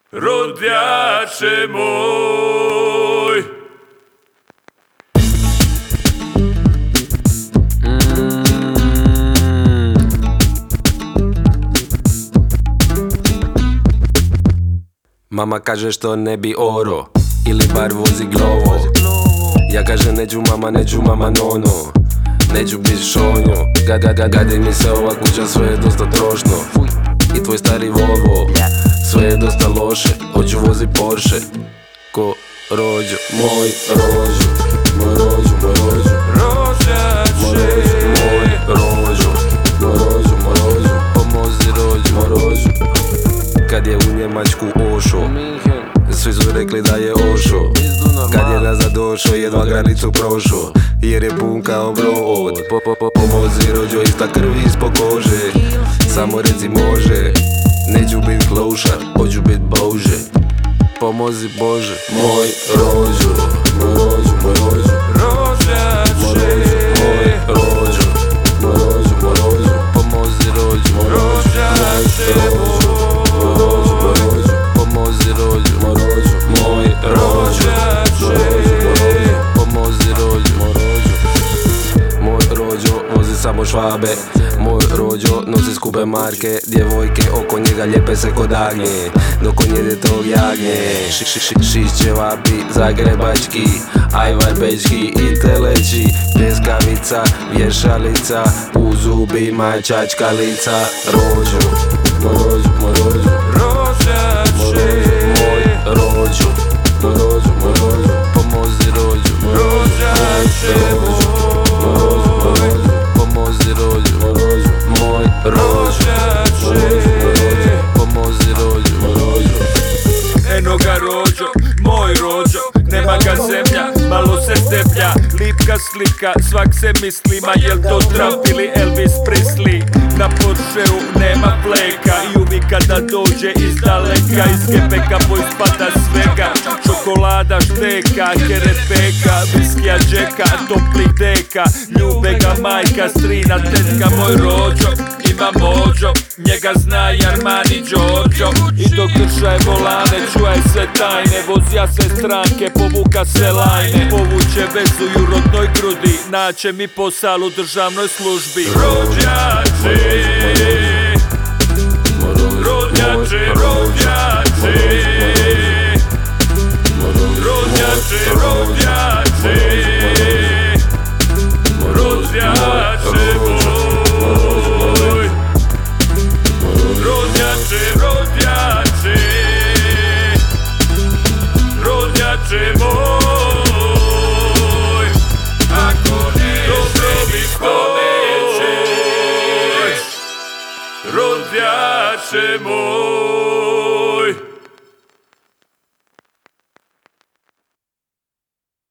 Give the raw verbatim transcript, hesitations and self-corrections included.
Rođače moj. Mama kaže što ne bi oro, ili bar vozi glovo. Ja kažem neću mama, neću mama nono, neću bit šonjo. Gada, gada, gade mi se ova kuća, sve je dosta trošno. I tvoj stari Volvo, sve je dosta loše. Hoću vozi Porsche, ko rođo. Moj rođo, moj rođo, moj rođo. Rođače moj rođo, moj rođo, moj rođo. Pomozi rođo, moj rođo. Kad je u Njemačku ošo, svi su rekli da je ošo. Kad je nazad došo, jedva granicu prošo, jer je pun kao brod. Po, po, po, pomozi rođo, ista krvi ispod kože. Samo reci može, neću bit kloša, hoću bit Bože. Pomozi Bože. Moj rođo, moj rođo, moj rođo. Rođače moj rođo, moj rođo, moj rođo. Pomozi rođo, moj rođače moj. Pomozi rođo, moj rođo, moj rođo. Pomozi rođo, moj rođo. Moj rođo vozi samo švabe, moj rođo nosi skupe marke. Djevojke oko njega lijepe se kod agnje, dok on jede tog jagnje. Ši, ši, ši, šišće vapi zagrebački, ajvar bečki i teleći. Pljeskavica, vješalica, u zubima čačkalica. Rođo, moj rođo, moj rođo. Rođače moj rođo, moj rođo, moj rođo. Pomozi rođo, moj rođače moj. Pomozi rođo, moj rođo, moj rođače. Pomozi rođo, moj rođo. Eno ga rođo, moj rođo. Nema ga zemlja, malo se steplja. Lipka slika, svak se misli, ma jel to Trump ili Elvis Presley. Na Porscheu nema fleka i uvijek kada dođe iz daleka, iz gepeka poispada svega. Čokolada, šteka, herepeka, viskija džeka, toplih deka. Ljube ga majka, strina, tetka. Moj rođo ima mođo, njega zna i Armani Giorgio. I dok držaje volane, čuje sve tajne. Vozija se stranke, povuka se lajne. Povuće vezuju rodnoj grudi, naće mi posal u državnoj službi. Rođače, rođače, rođače, rođače, rođače, rođače moj. Rođače, rođače, rođače moj. Ako nećeš, ako nećeš, rođače moj.